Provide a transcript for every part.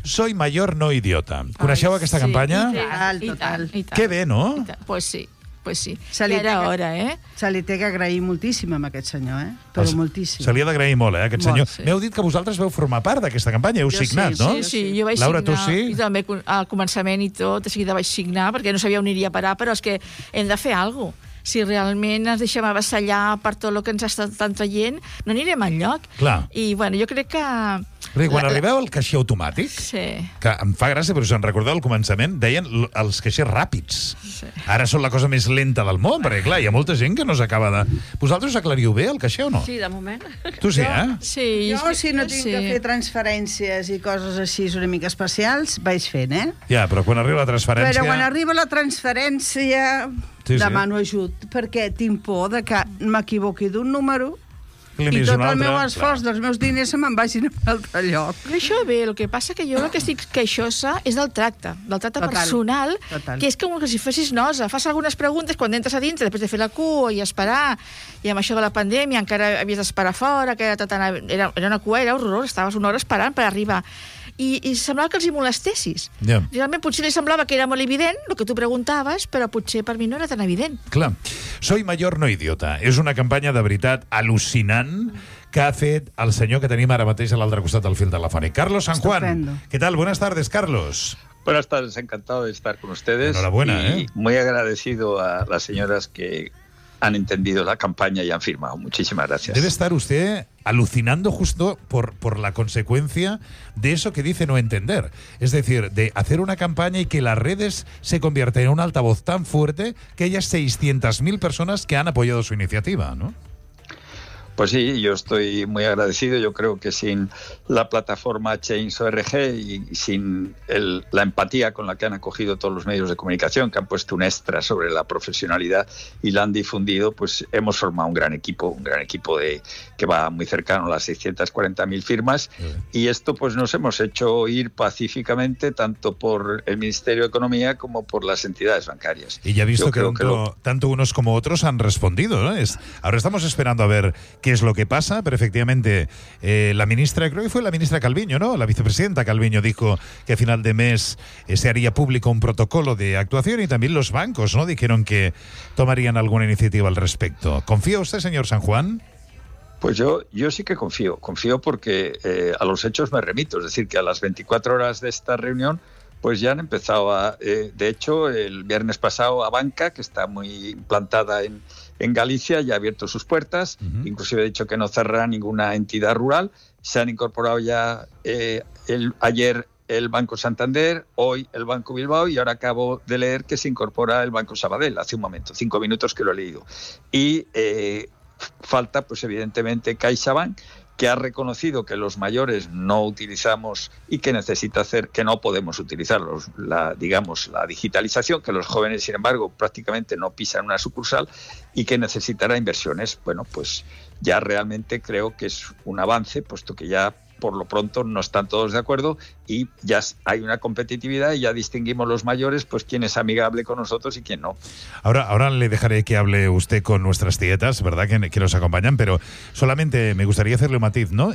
Soy mayor, no idiota. Coneixeu aquesta campanya? Total. Que bé, no? Pues sí. Ja era hora, Se li té que agrair moltíssim a aquest senyor, però moltíssim. Se li ha d'agrair molt, aquest senyor. Sí. M'heu dit que vosaltres veu formar part d'aquesta campanya, heu signat, no? Sí, jo vaig Laura, signar. tu sí? I també al començament i tot, de seguida vaig signar, perquè no sabia on iria a parar, però és que hem de fer alguna cosa. Si realment ens deixem avassallar per tot el que ens estan traient, no anirem enlloc. Clar. I, bueno, jo crec que... Perquè quan arribeu al caixer automàtic, que em fa gràcia, però si en recordeu al començament, deien els caixers ràpids. Ara són la cosa més lenta del món, perquè, clar, hi ha molta gent que no s'acaba de... Vosaltres us aclariu bé, el caixer, o no? Sí, de moment. Tu sí, Jo, si no tinc que fer transferències i coses així una mica especials, vaig fent, Ja, però quan arriba la transferència... Però quan arriba la transferència... demano ajut, perquè tinc por de que m'equivoqui d'un número i tot el meu esforç dels meus diners se me'n vagin a un altre lloc. Però això bé, el que passa que jo el que estic queixosa és del tracte personal, que és com si fessis nosa. Fas algunes preguntes quan entres a dintre, després de fer la cua i esperar, i amb això de la pandèmia encara havies d'esperar fora, que era una cua, era horrorós, estaves una hora esperant per arribar. I semblava que els hi molestessis. Realment potser li semblava que era molt evident el que tu preguntaves, però potser per mi no era tan evident. Clar. Soy mayor, no idiota. És una campanya de veritat al·lucinant que ha fet el senyor que tenim ara mateix a l'altre costat del fil telefònic. Carlos San Juan. Estupendo. ¿Qué tal? Buenas tardes, Carlos. Buenas tardes, encantado de estar con ustedes. Enhorabuena, y muy agradecido a las señoras que han entendido la campaña y han firmado. Muchísimas gracias. Debe estar usted alucinando justo por la consecuencia de eso que dice no entender. Es decir, de hacer una campaña y que las redes se convierten en un altavoz tan fuerte que hay 600.000 personas que han apoyado su iniciativa, ¿no? Pues sí, yo estoy muy agradecido. Yo creo que sin la plataforma Change.org y sin la empatía con la que han acogido todos los medios de comunicación, que han puesto un extra sobre la profesionalidad y la han difundido, pues hemos formado un gran equipo que va muy cercano a las 640.000 firmas. Y esto pues nos hemos hecho ir pacíficamente tanto por el Ministerio de Economía como por las entidades bancarias. Y ya he visto que tanto unos como otros han respondido, ¿no? Ahora estamos esperando a ver qué es lo que pasa, pero efectivamente la ministra, creo que fue la ministra Calviño, ¿no? La vicepresidenta Calviño dijo que a final de mes se haría público un protocolo de actuación y también los bancos, ¿no? Dijeron que tomarían alguna iniciativa al respecto. ¿Confía usted, señor San Juan? Pues yo sí que confío porque a los hechos me remito, es decir, que a las 24 horas de esta reunión pues ya han empezado de hecho, el viernes pasado Abanca, que está muy implantada en Galicia, ya ha abierto sus puertas, inclusive ha dicho que no cerrará ninguna entidad rural, se han incorporado ya ayer el Banco Santander, hoy el Banco Bilbao y ahora acabo de leer que se incorpora el Banco Sabadell, hace un momento, 5 minutos que lo he leído. Y falta, pues evidentemente, CaixaBank, que ha reconocido que los mayores no utilizamos y que necesita hacer, que no podemos utilizar la digitalización, que los jóvenes, sin embargo, prácticamente no pisan una sucursal y que necesitará inversiones. Bueno, pues ya realmente creo que es un avance, puesto que ya por lo pronto no están todos de acuerdo y ya hay una competitividad y ya distinguimos los mayores, pues quién es amigable con nosotros y quién no. Ahora le dejaré que hable usted con nuestras tietas, ¿verdad?, que nos acompañan, pero solamente me gustaría hacerle un matiz, ¿no?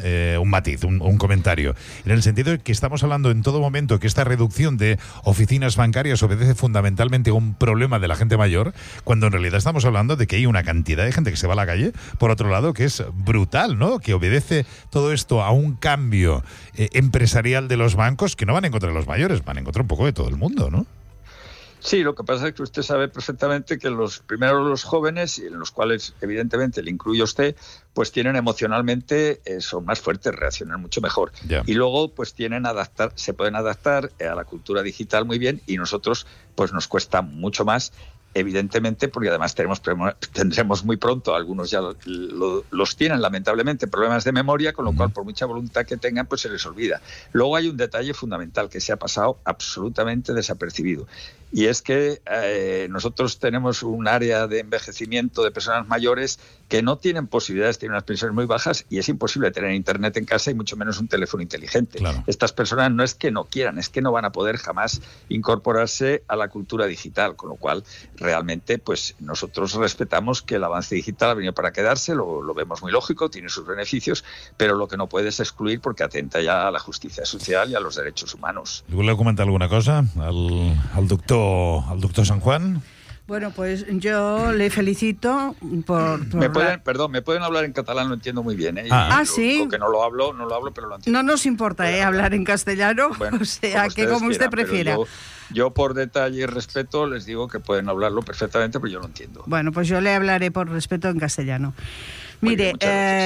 Un comentario. En el sentido de que estamos hablando en todo momento que esta reducción de oficinas bancarias obedece fundamentalmente a un problema de la gente mayor, cuando en realidad estamos hablando de que hay una cantidad de gente que se va a la calle, por otro lado, que es brutal, ¿no? Que obedece todo esto a un cambio empresarial de los bancos que no van en contra de los mayores, van en contra un poco de todo el mundo, ¿no? Sí, lo que pasa es que usted sabe perfectamente que primero los jóvenes, y en los cuales evidentemente le incluye a usted, pues tienen emocionalmente, son más fuertes, reaccionan mucho mejor. Yeah. Y luego pues se pueden adaptar a la cultura digital muy bien y nosotros pues nos cuesta mucho más, evidentemente, porque además tendremos muy pronto, algunos ya los tienen lamentablemente, problemas de memoria, con lo cual por mucha voluntad que tengan, pues se les olvida. Luego hay un detalle fundamental que se ha pasado absolutamente desapercibido, y es que nosotros tenemos un área de envejecimiento de personas mayores que no tienen posibilidades, tienen unas pensiones muy bajas y es imposible tener internet en casa y mucho menos un teléfono inteligente. Claro. Estas personas no es que no quieran, es que no van a poder jamás incorporarse a la cultura digital, con lo cual realmente pues nosotros respetamos que el avance digital ha venido para quedarse, lo vemos muy lógico, tiene sus beneficios, pero lo que no puedes excluir porque atenta ya a la justicia social y a los derechos humanos. ¿Voleu comentar alguna cosa al doctor San Juan? Bueno, pues yo le felicito por ¿Me pueden hablar en catalán? Lo entiendo muy bien, ¿eh? Sí. Porque no lo hablo, pero lo entiendo. No nos importa hablar en castellano, bueno, o sea, que como usted prefiera. Yo por detalle y respeto les digo que pueden hablarlo perfectamente, pero yo lo entiendo. Bueno, pues yo le hablaré por respeto en castellano. Mire,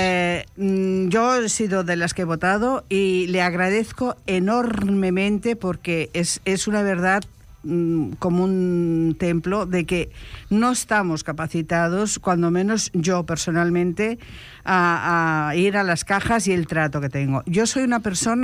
yo he sido de las que he votado y le agradezco enormemente porque es una verdad como un templo de que no estamos capacitados, cuando menos yo personalmente, a ir a las cajas y el trato que tengo. Yo soy una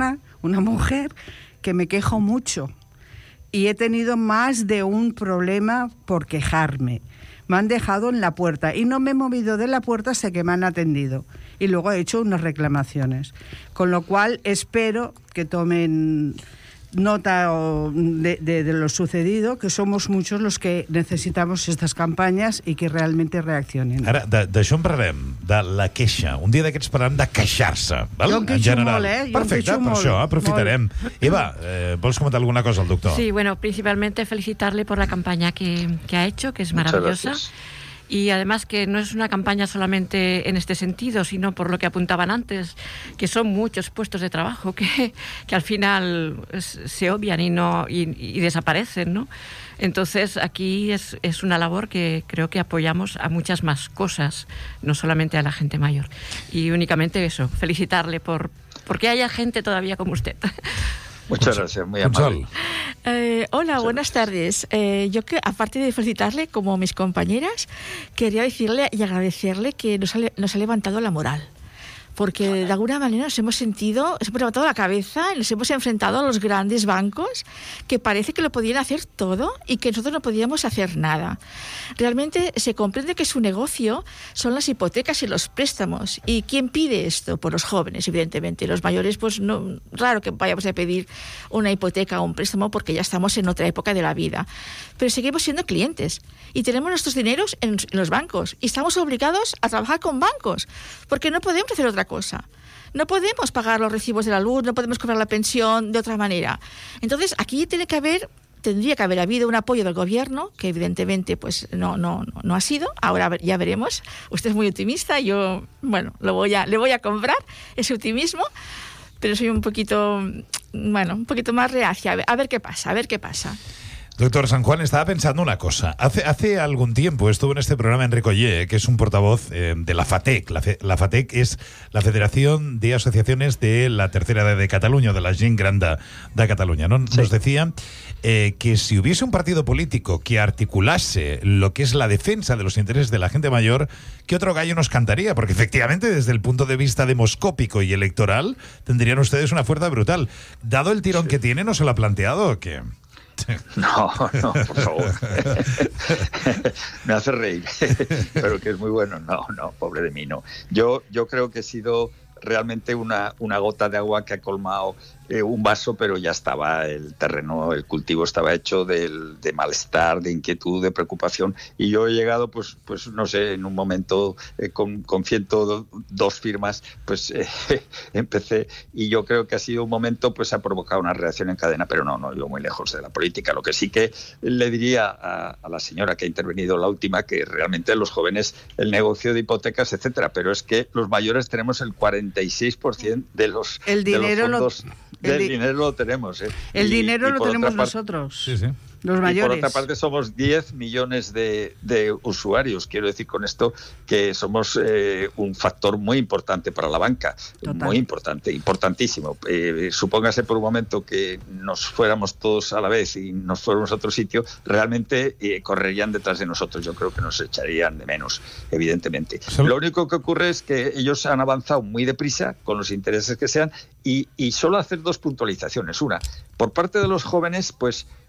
mujer que me quejo mucho y he tenido más de un problema por quejarme. Me han dejado en la puerta y no me he movido de la puerta hasta que me han atendido. Y luego he hecho unas reclamaciones. Con lo cual espero que tomen nota de lo sucedido, que somos muchos los que necesitamos estas campañas i que realment reaccionin. Ara, d'això en parlarem, de la queixa. Un dia d'aquests parlarem de queixar-se. Jo em queixo molt, Perfecte, per això aprofitarem. Eva, ¿vols comentar alguna cosa al doctor? Sí, bueno, principalmente felicitarle por la campaña que ha hecho, que es maravillosa. Y además que no es una campaña solamente en este sentido, sino por lo que apuntaban antes, que son muchos puestos de trabajo que al final se obvian y desaparecen, ¿no? Entonces aquí es una labor que creo que apoyamos a muchas más cosas, no solamente a la gente mayor. Y únicamente eso, felicitarle porque haya gente todavía como usted. Muchas gracias, muy amable. Hola, buenas tardes. Yo, que aparte de felicitarle como mis compañeras, quería decirle y agradecerle que nos ha levantado la moral. Porque de alguna manera nos hemos levantado la cabeza y nos hemos enfrentado a los grandes bancos que parece que lo podían hacer todo y que nosotros no podíamos hacer nada. Realmente se comprende que su negocio son las hipotecas y los préstamos. ¿Y quién pide esto? Pues los jóvenes, evidentemente. Los mayores, pues no, raro que vayamos a pedir una hipoteca o un préstamo porque ya estamos en otra época de la vida. Pero seguimos siendo clientes y tenemos nuestros dineros en los bancos y estamos obligados a trabajar con bancos porque no podemos hacer otra cosa. No podemos pagar los recibos de la luz, no podemos cobrar la pensión de otra manera. Entonces, aquí tendría que haber habido un apoyo del gobierno, que evidentemente pues no ha sido. Ahora ya veremos. Usted es muy optimista, yo, bueno, le voy a comprar ese optimismo, pero soy un poquito más reacia. A ver qué pasa. Doctor San Juan, estaba pensando una cosa. Hace algún tiempo estuvo en este programa Enrico Ollé, que es un portavoz de la FATEC. La FATEC es la Federación de Asociaciones de la Tercera Edad de Cataluña, de la gent gran de Cataluña. ¿No? Sí. Nos decía que si hubiese un partido político que articulase lo que es la defensa de los intereses de la gente mayor, ¿qué otro gallo nos cantaría? Porque efectivamente, desde el punto de vista demoscópico y electoral, tendrían ustedes una fuerza brutal. Dado el tirón que tiene, ¿no se lo ha planteado o qué? No, por favor. Me hace reír, pero que es muy bueno. No, pobre de mí, no. Yo creo que he sido realmente una gota de agua que ha colmado un vaso, pero ya estaba el terreno, el cultivo estaba hecho de malestar, de inquietud, de preocupación, y yo he llegado, pues no sé, en un momento con 102 firmas, pues empecé, y yo creo que ha sido un momento, pues ha provocado una reacción en cadena, pero no yo muy lejos de la política. Lo que sí que le diría a la señora que ha intervenido, la última, que realmente los jóvenes, el negocio de hipotecas, etcétera, pero es que los mayores tenemos el 46% de los fondos. El dinero lo tenemos. El dinero lo tenemos nosotros. Sí. Los mayores. Y por otra parte somos 10 millones de usuarios. Quiero decir con esto que somos un factor muy importante para la banca. Total. Muy importante, importantísimo. Supóngase por un momento que nos fuéramos todos a la vez y nos fuéramos a otro sitio, realmente correrían detrás de nosotros. Yo creo que nos echarían de menos, evidentemente. Lo único que ocurre es que ellos han avanzado muy deprisa con los intereses que sean y solo hacer dos puntualizaciones. Una, por parte de los jóvenes, pues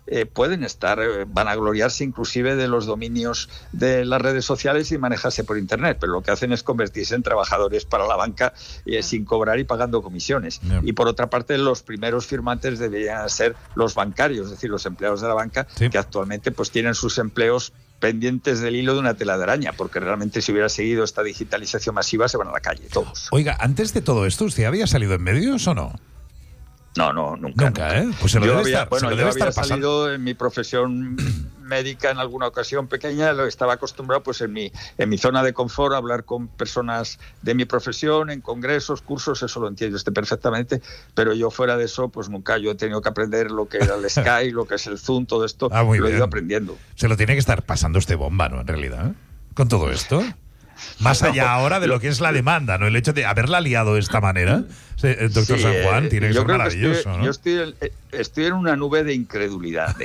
pueden estar, vanagloriarse inclusive de los dominios de las redes sociales y manejarse por Internet, pero lo que hacen es convertirse en trabajadores para la banca sin cobrar y pagando comisiones. Y por otra parte, los primeros firmantes deberían ser los bancarios, es decir, los empleados de la banca, que actualmente pues tienen sus empleos pendientes del hilo de una tela de araña, porque realmente si hubiera seguido esta digitalización masiva se van a la calle todos. Oiga, antes de todo esto, ¿usted había salido en medios o no? No, nunca. ¿Eh? Pues se lo debe estar había pasando. Salido en mi profesión médica en alguna ocasión pequeña, lo estaba acostumbrado pues en mi zona de confort a hablar con personas de mi profesión, en congresos, cursos, eso lo entiendo perfectamente, pero yo fuera de eso, pues nunca. Yo he tenido que aprender lo que era el Skype, lo que es el Zoom, todo esto, lo he ido aprendiendo. Se lo tiene que estar pasando usted bomba, ¿no? En realidad, con todo esto. Más allá ahora de lo que es la demanda, ¿no? El hecho de haberla liado de esta manera, doctor San Juan, tiene que ser maravilloso, ¿no? Yo estoy en una nube de incredulidad,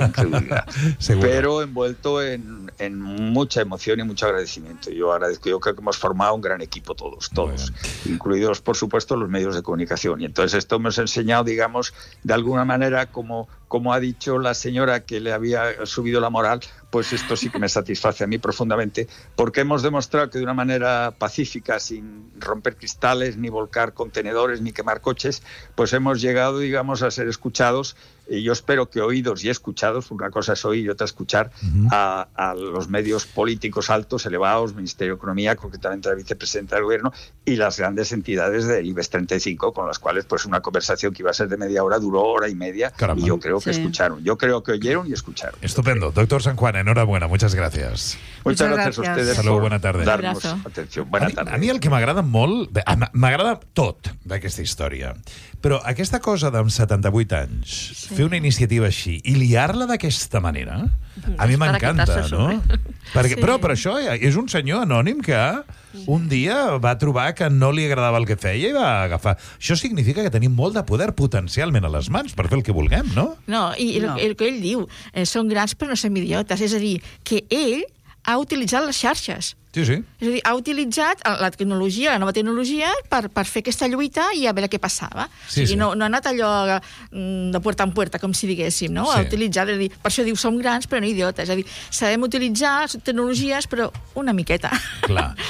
pero envuelto en mucha emoción y mucho agradecimiento. Yo agradezco, yo creo que hemos formado un gran equipo todos, incluidos, por supuesto, los medios de comunicación. Y entonces esto hemos enseñado, digamos, de alguna manera, como ha dicho la señora que le había subido la moral, pues esto sí que me satisface a mí profundamente, porque hemos demostrado que de una manera pacífica, sin romper cristales, ni volcar contenedores, ni quemar coches, pues hemos llegado, digamos, a ser escuchados. Y yo espero que oídos y escuchados, una cosa es oír y otra escuchar, a los medios políticos altos, elevados, Ministerio de Economía, concretamente la vicepresidenta del Gobierno, y las grandes entidades del IBEX 35, con las cuales pues una conversación que iba a ser de media hora duró hora y media. Caramba. Y yo creo que escucharon. Yo creo que oyeron y escucharon. Estupendo. Doctor San Juan, enhorabuena. Muchas gracias. Muchas gracias a ustedes. Hasta luego, buena tarde. Darnos atenció. Buena tarde. A mi el que m'agrada molt... M'agrada tot d'aquesta història. Però aquesta cosa d'amb 78 anys, fer una iniciativa així i liar-la d'aquesta manera, a mi m'encanta, no? Perquè, però això és un senyor anònim que un dia va trobar que no li agradava el que feia i va agafar. Això significa que tenim molt de poder potencialment a les mans per fer el que vulguem, no? No, i el que ell diu, són grans però no som idiotes, és a dir, que ell ha utilitzat les xarxes. Sí, sí. És a dir, ha utilitzat la tecnologia, la nova tecnologia, per fer aquesta lluita i a veure què passava. Sí, o sigui, no ha anat allò de puerta en puerta, com si diguéssim, no? Ha utilitzat, és a dir, per això diu, som grans però no idiotes. És a dir, sabem utilitzar les tecnologies, però una miqueta. Clar.